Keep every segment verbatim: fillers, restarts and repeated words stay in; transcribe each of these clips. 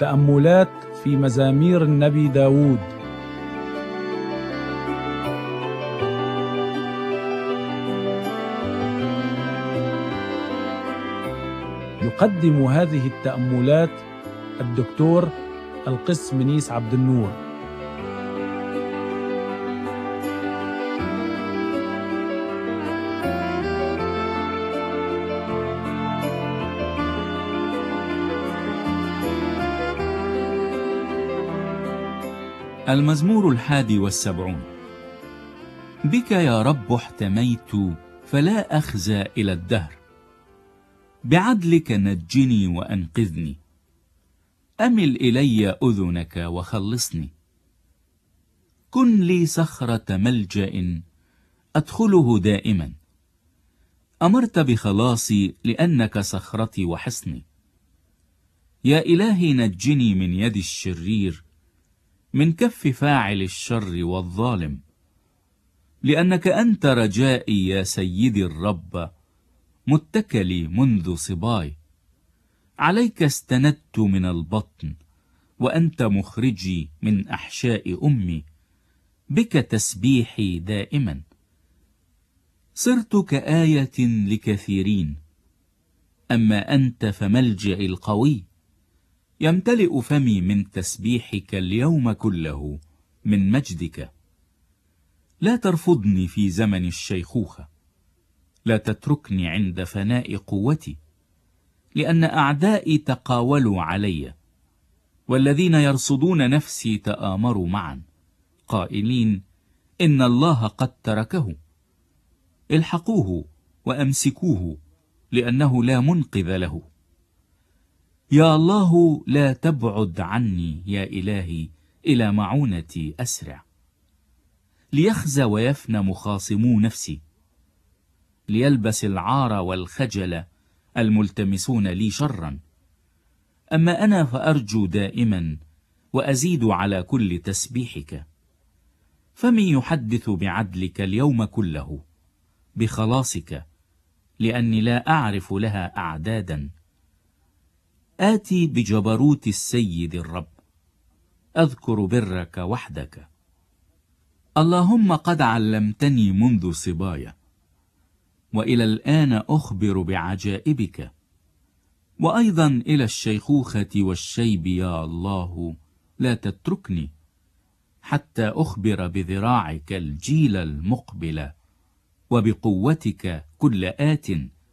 تأملات في مزامير النبي داود. يقدم هذه التأملات الدكتور القس منيس عبد النور. المزمور الحادي والسبعون. بك يا رب احتميت فلا أخزى إلى الدهر، بعدلك نجني وأنقذني، أمل إلي أذنك وخلصني. كن لي صخرة ملجأ أدخله دائما، أمرت بخلاصي لأنك صخرتي وحصني. يا إلهي نجني من يد الشرير، من كف فاعل الشر والظالم، لأنك أنت رجائي يا سيدي الرب، متكلي منذ صباي. عليك استندت من البطن، وأنت مخرجي من أحشاء أمي، بك تسبيحي دائما. صرت كآية لكثيرين، أما أنت فملجئي القوي. يمتلئ فمي من تسبيحك اليوم كله، من مجدك. لا ترفضني في زمن الشيخوخة، لا تتركني عند فناء قوتي، لأن أعدائي تقاولوا علي، والذين يرصدون نفسي تآمروا معا، قائلين إن الله قد تركه. الحقوه وأمسكوه، لأنه لا منقذ له. يا الله لا تبعد عني يا إلهي، إلى معونتي أسرع. ليخزى ويفنى مخاصمو نفسي، ليلبس العار والخجل الملتمسون لي شرا. أما أنا فأرجو دائما، وأزيد على كل تسبيحك. فمن يحدث بعدلك اليوم كله، بخلاصك، لأني لا أعرف لها أعدادا. آتي بجبروت السيد الرب، أذكر برك وحدك. اللهم قد علمتني منذ صبايا، وإلى الآن أخبر بعجائبك. وأيضا إلى الشيخوخة والشيب يا الله لا تتركني، حتى أخبر بذراعك الجيل المقبل، وبقوتك كل آت.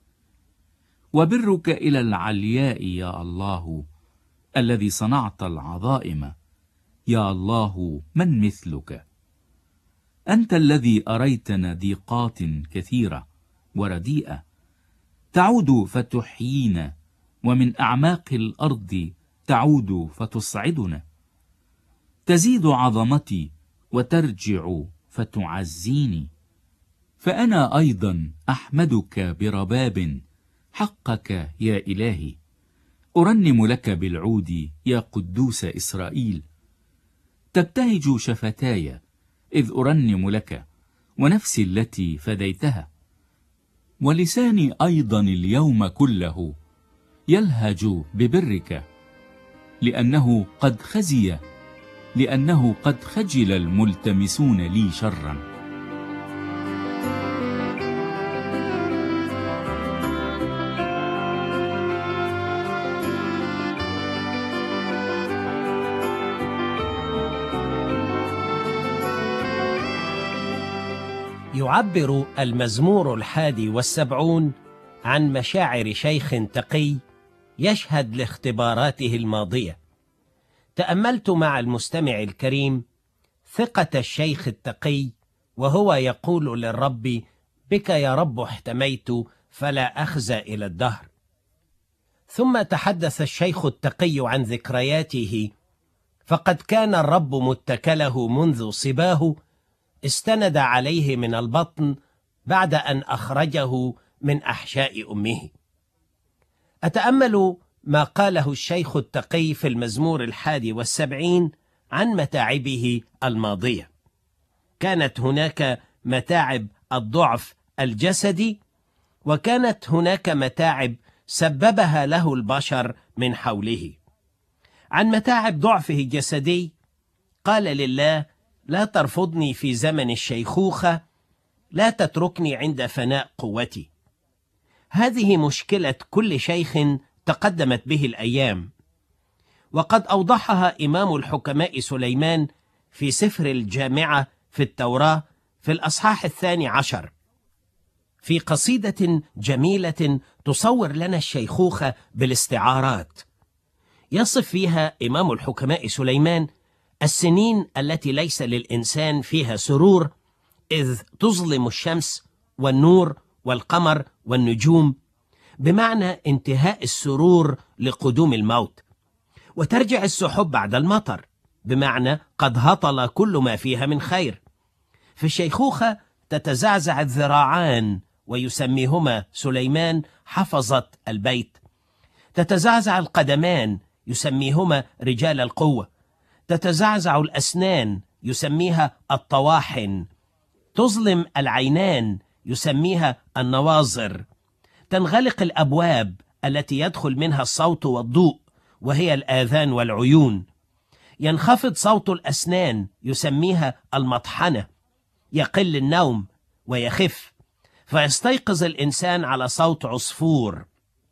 وبرك إلى العلياء يا الله، الذي صنعت العظائم. يا الله من مثلك؟ أنت الذي أريتنا ضيقات كثيرة ورديئة، تعود فتحيينا، ومن أعماق الأرض تعود فتصعدنا. تزيد عظمتي وترجع فتعزيني. فأنا أيضا أحمدك برباب حقك يا إلهي، أرنم لك بالعود يا قدوس إسرائيل. تبتهج شفتاي إذ أرنم لك، ونفسي التي فديتها. ولساني أيضا اليوم كله يلهج ببرك، لأنه قد خزي، لأنه قد خجل الملتمسون لي شرا. يعبر المزمور الحادي والسبعون عن مشاعر شيخ تقي يشهد لاختباراته الماضية. تأملت مع المستمع الكريم ثقة الشيخ التقي وهو يقول للرب: بك يا رب احتميت فلا أخزى إلى الدهر. ثم تحدث الشيخ التقي عن ذكرياته، فقد كان الرب متكله منذ صباه، استند عليه من البطن بعد أن أخرجه من أحشاء أمه. أتأمل ما قاله الشيخ التقي في المزمور الحادي والسبعين عن متاعبه الماضية. كانت هناك متاعب الضعف الجسدي، وكانت هناك متاعب سببها له البشر من حوله. عن متاعب ضعفه الجسدي قال لله: لا ترفضني في زمن الشيخوخة، لا تتركني عند فناء قوتي. هذه مشكلة كل شيخ تقدمت به الأيام، وقد أوضحها إمام الحكماء سليمان في سفر الجامعة في التوراة في الأصحاح الثاني عشر، في قصيدة جميلة تصور لنا الشيخوخة بالاستعارات. يصف فيها إمام الحكماء سليمان السنين التي ليس للإنسان فيها سرور، إذ تظلم الشمس والنور والقمر والنجوم، بمعنى انتهاء السرور لقدوم الموت، وترجع السحب بعد المطر، بمعنى قد هطل كل ما فيها من خير. في الشيخوخة تتزعزع الذراعان، ويسميهما سليمان حفظة البيت. تتزعزع القدمان، يسميهما رجال القوة. تتزعزع الأسنان، يسميها الطواحن. تظلم العينان، يسميها النواظر. تنغلق الأبواب التي يدخل منها الصوت والضوء، وهي الآذان والعيون. ينخفض صوت الأسنان، يسميها المطحنة. يقل النوم ويخف، فيستيقظ الإنسان على صوت عصفور.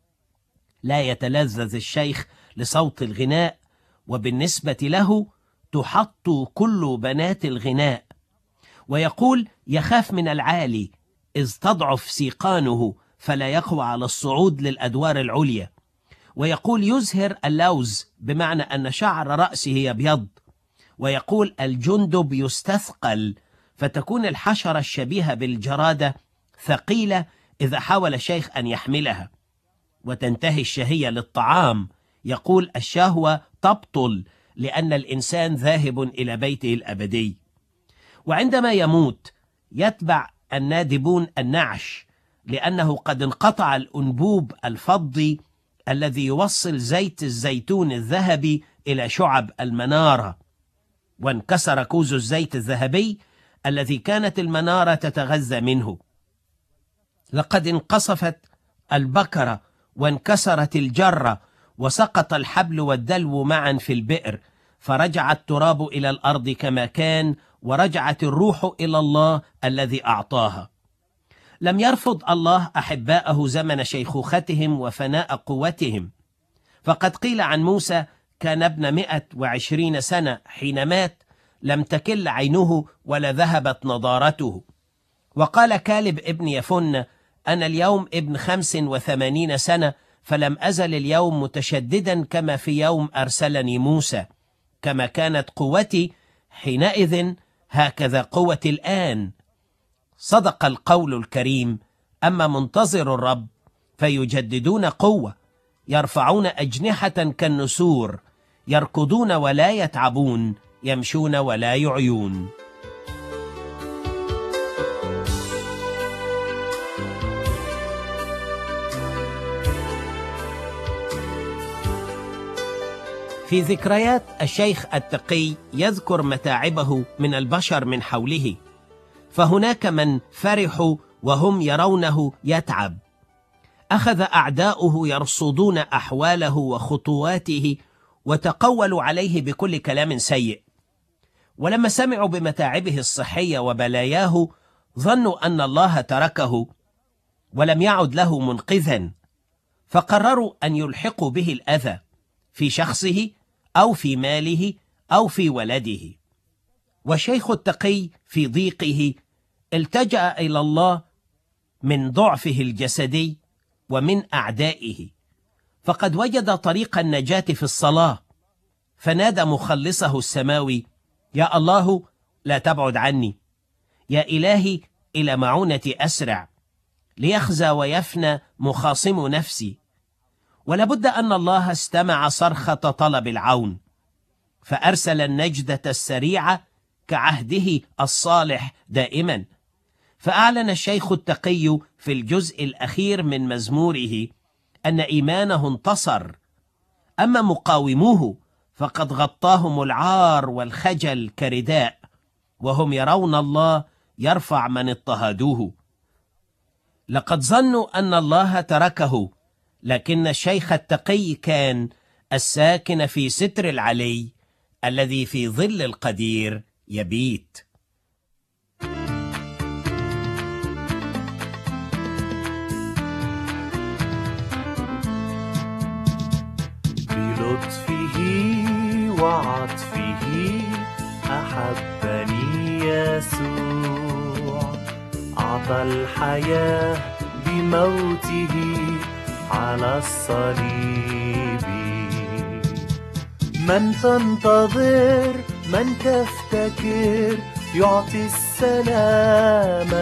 لا يتلذذ الشيخ لصوت الغناء، وبالنسبة له تحط كل بنات الغناء. ويقول: يخاف من العالي، إذ تضعف سيقانه فلا يقوى على الصعود للأدوار العليا. ويقول: يزهر اللوز، بمعنى أن شعر رأسه يبيض. ويقول: الجندب يستثقل، فتكون الحشرة الشبيهة بالجرادة ثقيلة إذا حاول الشيخ أن يحملها. وتنتهي الشهية للطعام. يقول: الشهوة تبطل، لأن الإنسان ذاهب إلى بيته الأبدي. وعندما يموت يتبع النادبون النعش، لأنه قد انقطع الأنبوب الفضي الذي يوصل زيت الزيتون الذهبي إلى شعب المنارة، وانكسر كوز الزيت الذهبي الذي كانت المنارة تتغذى منه. لقد انقصفت البكرة وانكسرت الجرة، وسقط الحبل والدلو معا في البئر، فرجع التراب إلى الأرض كما كان، ورجعت الروح إلى الله الذي أعطاها. لم يرفض الله أحباءه زمن شيخوختهم وفناء قوتهم، فقد قيل عن موسى: كان ابن مئة وعشرين سنة حين مات، لم تكل عينه ولا ذهبت نضارته. وقال كالب ابن يفن: أنا اليوم ابن خمس وثمانين سنة، فلم أزل اليوم متشددا كما في يوم أرسلني موسى. كما كانت قوتي حينئذ، هكذا قوتي الآن. صدق القول الكريم: أما منتظر الرب فيجددون قوة، يرفعون أجنحة كالنسور، يركضون ولا يتعبون، يمشون ولا يعيون. في ذكريات الشيخ التقي يذكر متاعبه من البشر من حوله، فهناك من فرحوا وهم يرونه يتعب. أخذ أعداؤه يرصدون أحواله وخطواته، وتقولوا عليه بكل كلام سيء. ولما سمعوا بمتاعبه الصحية وبلاياه، ظنوا أن الله تركه ولم يعد له منقذا، فقرروا أن يلحقوا به الأذى في شخصه أو في ماله أو في ولده. والشيخ التقي في ضيقه التجأ إلى الله من ضعفه الجسدي ومن أعدائه، فقد وجد طريق النجاة في الصلاة، فنادى مخلصه السماوي: يا الله لا تبعد عني، يا إلهي إلى معونتي أسرع، ليخزى ويفنى مخاصم نفسي. ولابد أن الله استمع صرخة طلب العون، فأرسل النجدة السريعة كعهده الصالح دائما. فأعلن الشيخ التقي في الجزء الأخير من مزموره أن إيمانه انتصر، أما مقاوموه فقد غطاهم العار والخجل كرداء، وهم يرون الله يرفع من اضطهدوه. لقد ظنوا أن الله تركه، لكن الشيخ التقي كان الساكن في ستر العلي الذي في ظل القدير يبيت. بلطفه وعطفه أحبني يسوع، أعطى الحياة بموته على الصليب. من تنتظر من تفتكر يعطي السلام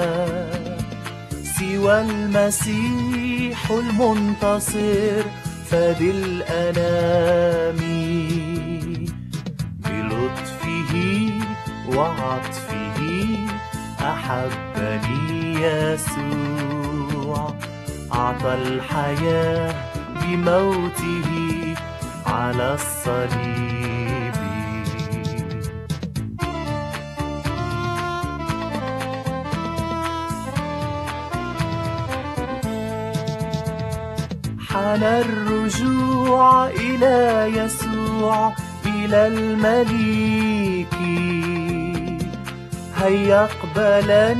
سوى المسيح المنتصر فدي الأنام. بلطفه وعطفه أحبني يسوع، أعطى الحياة بموته على الصليب. حان الرجوع إلى يسوع إلى المليك، هيا اقبلا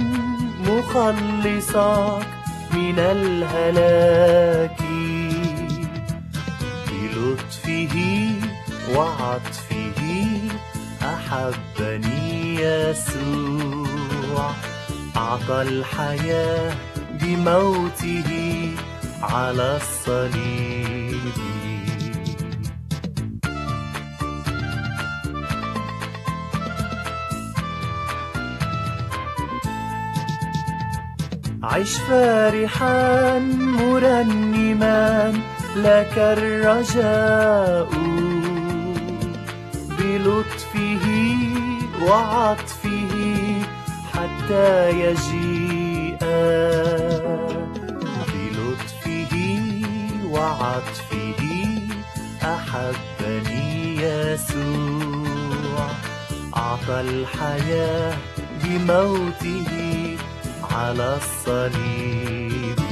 مخلصك من الهلاك. بلطفه وعطفه أحبني يسوع، أعطى الحياة بموته على الصليب. عش فرحا مرنما لك الرجاء، بلطفه وعطفه حتى يجيء. بلطفه وعطفه أحبني يسوع، أعطى الحياة بموته على الصليب.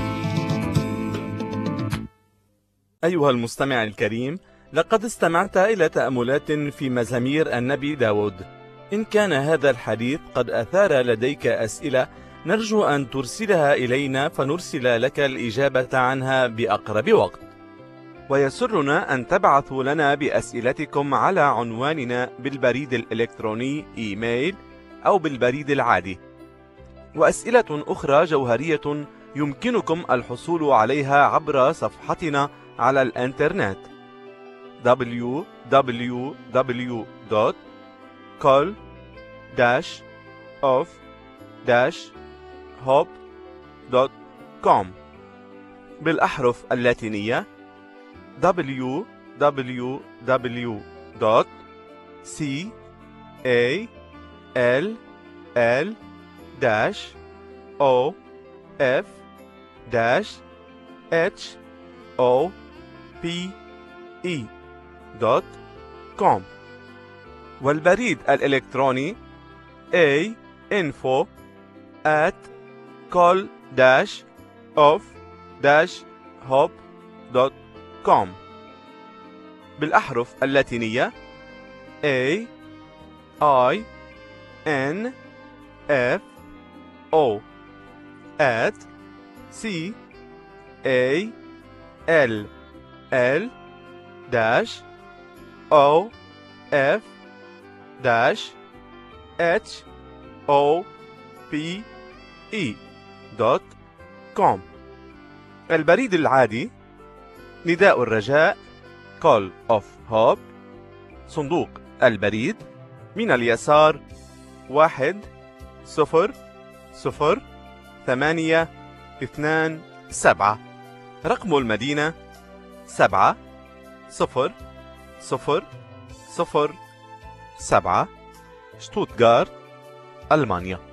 أيها المستمع الكريم، لقد استمعت إلى تأملات في مزامير النبي داود. إن كان هذا الحديث قد أثار لديك أسئلة، نرجو أن ترسلها إلينا فنرسل لك الإجابة عنها بأقرب وقت. ويسرنا أن تبعثوا لنا بأسئلتكم على عنواننا بالبريد الإلكتروني إيميل أو بالبريد العادي. وأسئلة أخرى جوهرية يمكنكم الحصول عليها عبر صفحتنا على الإنترنت دبليو دبليو دبليو دوت كول داش أوف داش هوب دوت كوم بالأحرف اللاتينية دبليو دبليو دبليو دوت سي إيه إل إل داش أو إف داش إتش أو بي إي دوت كوم. والبريد الإلكتروني A info at call dash of dash hop دوت كوم بالأحرف اللاتينية A I N F O at C A L L dash O F dash H O P E دوت كوم. البريد العادي نداء الرجاء Call of Hope، صندوق البريد من اليسار واحد صفر صفر ثمانية اثنان سبعة، رقم المدينة سبعة صفر صفر صفر سبعة، شتوتغارت، ألمانيا.